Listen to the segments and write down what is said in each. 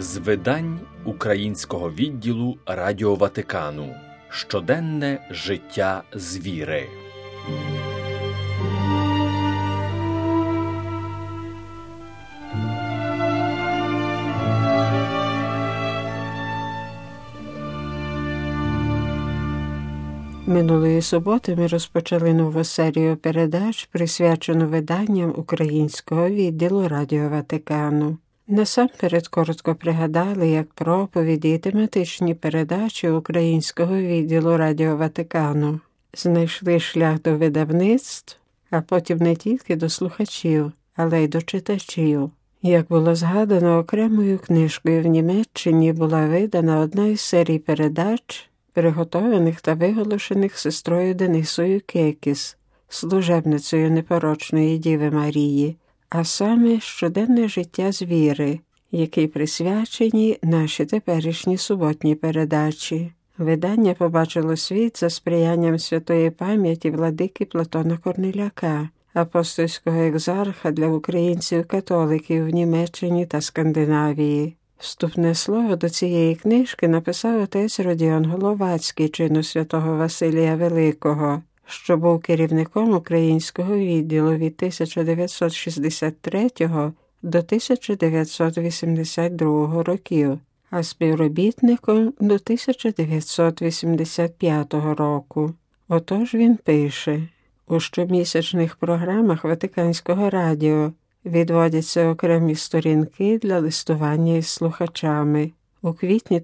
З видань українського відділу Радіо Ватикану. Щоденне життя з віри. Минулої суботи ми розпочали нову серію передач, присвячену виданням українського відділу Радіо Ватикану. Насамперед коротко пригадали, як проповіді і тематичні передачі українського відділу Радіо Ватикану знайшли шлях до видавництв, а потім не тільки до слухачів, але й до читачів. Як було згадано, окремою книжкою в Німеччині була видана одна із серій передач, приготованих та виголошених сестрою Денисою Кекіс, служебницею непорочної Діви Марії, а саме «Щоденне життя з віри», якій присвячені наші теперішні суботні передачі. Видання побачило світ за сприянням святої пам'яті владики Платона Корниляка, апостольського екзарха для українців-католиків в Німеччині та Скандинавії. Вступне слово до цієї книжки написав отець Родіон Головацький чину святого Василія Великого, що був керівником українського відділу від 1963 до 1982 років, а співробітником до 1985 року. Отож він пише: у щомісячних програмах Ватиканського радіо відводяться окремі сторінки для листування із слухачами. У квітні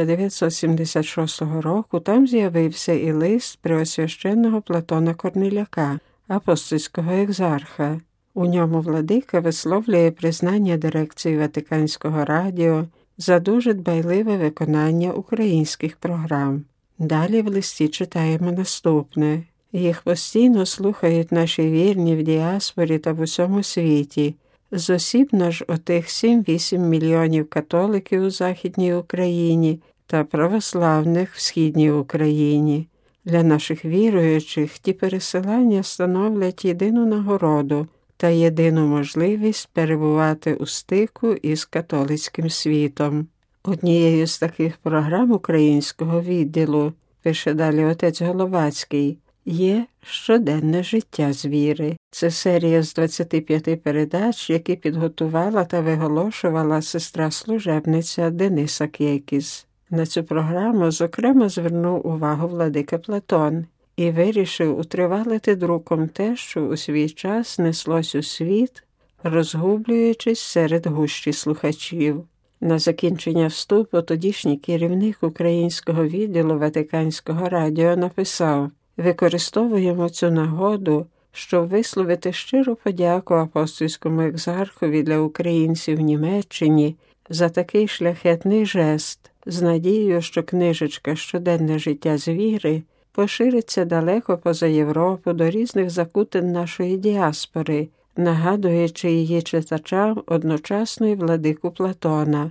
1976 року там з'явився і лист Преосвященного Платона Корниляка, апостольського екзарха. У ньому владика висловлює признання дирекції Ватиканського радіо за дуже дбайливе виконання українських програм. Далі в листі читаємо наступне. Їх постійно слухають наші вірні в діаспорі та в усьому світі. Зосібно ж отих 7-8 мільйонів католиків у Західній Україні та православних в Східній Україні. Для наших віруючих ті пересилання становлять єдину нагороду та єдину можливість перебувати у стику із католицьким світом. Однією з таких програм українського відділу, пише далі отець Головацький, є «Щоденне життя з віри». Це серія з 25 передач, які підготувала та виголошувала сестра-служебниця Дениса Кекіс. На цю програму, зокрема, звернув увагу владика Платон і вирішив утривалити друком те, що у свій час неслось у світ, розгублюючись серед гущі слухачів. На закінчення вступу тодішній керівник українського відділу Ватиканського радіо написав: «Використовуємо цю нагоду, щоб висловити щиру подяку апостольському екзархові для українців в Німеччині за такий шляхетний жест, з надією, що книжечка «Щоденне життя з віри» пошириться далеко поза Європу до різних закутин нашої діаспори, нагадуючи її читачам одночасно й владику Платона,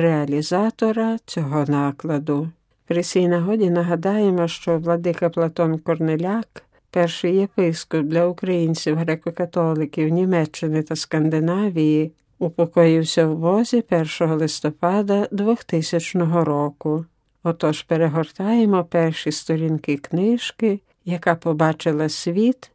реалізатора цього накладу». При цій нагоді нагадаємо, що владика Платон Корниляк, перший єпископ для українців греко-католиків Німеччини та Скандинавії, упокоївся в Бозі 1 листопада 2000 року. Отож перегортаємо перші сторінки книжки, яка побачила світ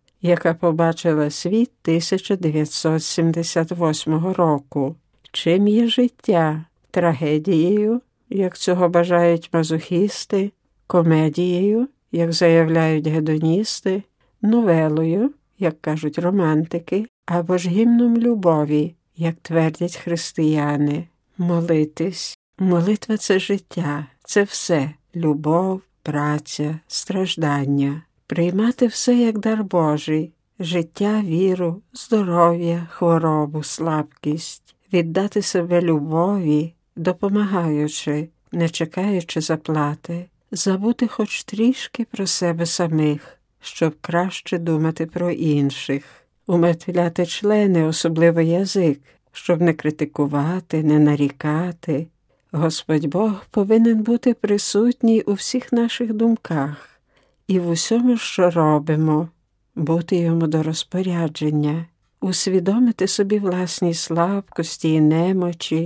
1978 року. Чим є життя? Трагедією, як цього бажають мазохісти, комедією, як заявляють гедоністи, новелою, як кажуть романтики, або ж гімном любові, як твердять християни. Молитись. Молитва – це життя, це все – любов, праця, страждання. Приймати все як дар Божий – життя, віру, здоров'я, хворобу, слабкість. Віддати себе любові, допомагаючи, не чекаючи заплати, забути хоч трішки про себе самих, щоб краще думати про інших, умертвляти члени, особливо язик, щоб не критикувати, не нарікати. Господь Бог повинен бути присутній у всіх наших думках і в усьому, що робимо, бути йому до розпорядження, усвідомити собі власні слабкості і немочі,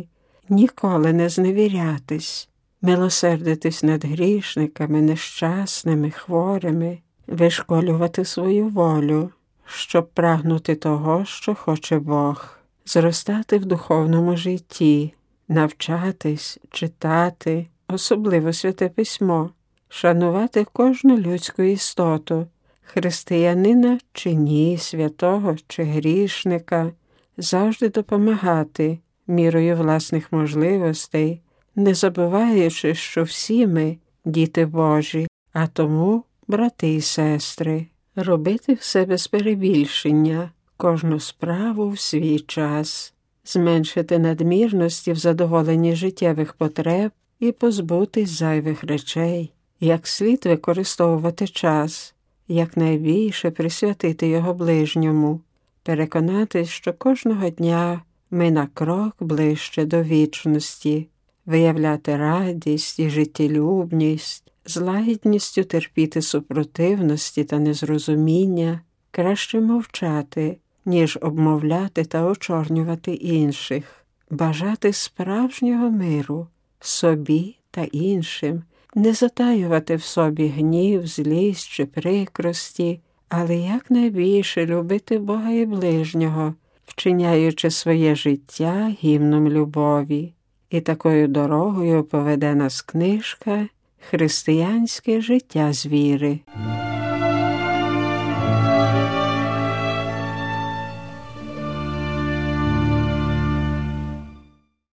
ніколи не зневірятись, милосердитись над грішниками, нещасними, хворими, вишколювати свою волю, щоб прагнути того, що хоче Бог, зростати в духовному житті, навчатись, читати, особливо Святе Письмо, шанувати кожну людську істоту, християнина чи ні, святого чи грішника, завжди допомагати мірою власних можливостей, не забуваючи, що всі ми – діти Божі, а тому, брати і сестри, робити все без перебільшення, кожну справу в свій час, зменшити надмірності в задоволенні життєвих потреб і позбутись зайвих речей, як слід використовувати час, якнайбільше присвятити його ближньому, переконатись, що кожного дня ми на крок ближче до вічності, виявляти радість і життєлюбність, з лагідністю терпіти супротивності та незрозуміння, краще мовчати, ніж обмовляти та очорнювати інших, бажати справжнього миру собі та іншим, не затаювати в собі гнів, злість чи прикрості, але якнайбільше любити Бога і ближнього, вчиняючи своє життя гімном любові. І такою дорогою поведе нас книжка «Християнське життя з віри».